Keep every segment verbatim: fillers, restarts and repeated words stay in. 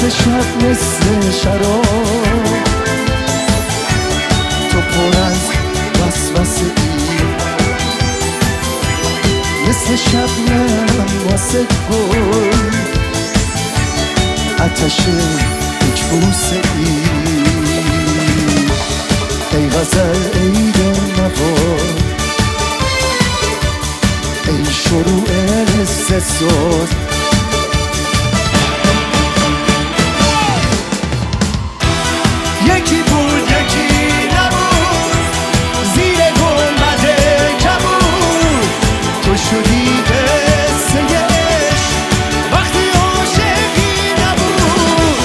مثل شب مثل شراب، تو پر از وسوسه ای، مثل شبنم واسه گل، آتش یک بوسه ای. ای غزل ای دل نوار، ای شروع لذت ساز، یکی بود یکی نبود، زیر گنبد کبود، تو شدی قصه عشق وقتی عاشقی نبود.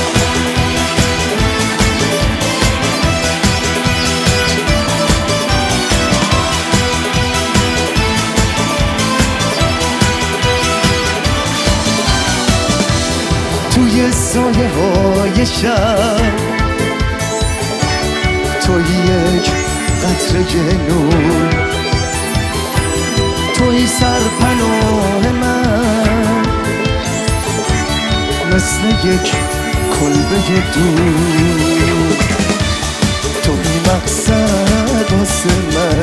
توی سایه های شب توی یک قطره نور، توی سرپناه من، مثل یک کلبه دور، توی مقصد واسه من،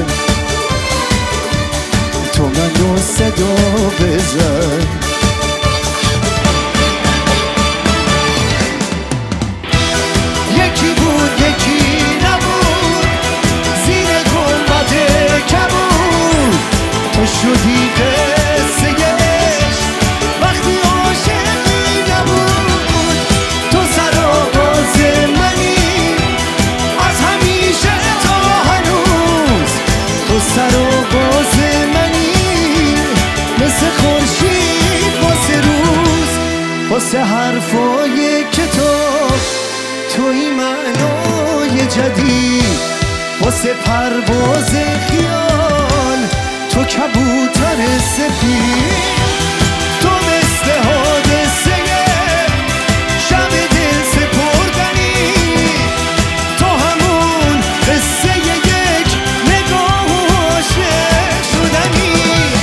تو منو صدا بزن. یکی بود یکی نبود، زیر گنبد کبود، تو شدی قصه عشق وقتی عاشقی نبود. تو سرآغاز منی از همیشه تا هنوز، تو سرآغاز منی مثل خورشید واسه روز، واسه حرفای کتاب توی معنای جدید، واسه پرواز خیال تو کبوتر سفید، تو مثل حادثه شب دل سپردنی، تو همون قصه یک نگاه و عاشق شدنی.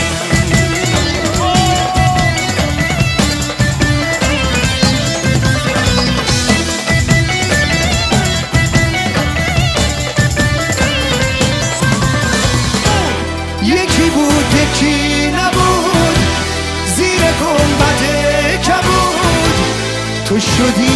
یکی بود یکی نبود، زیر گنبد کبود، تو شدی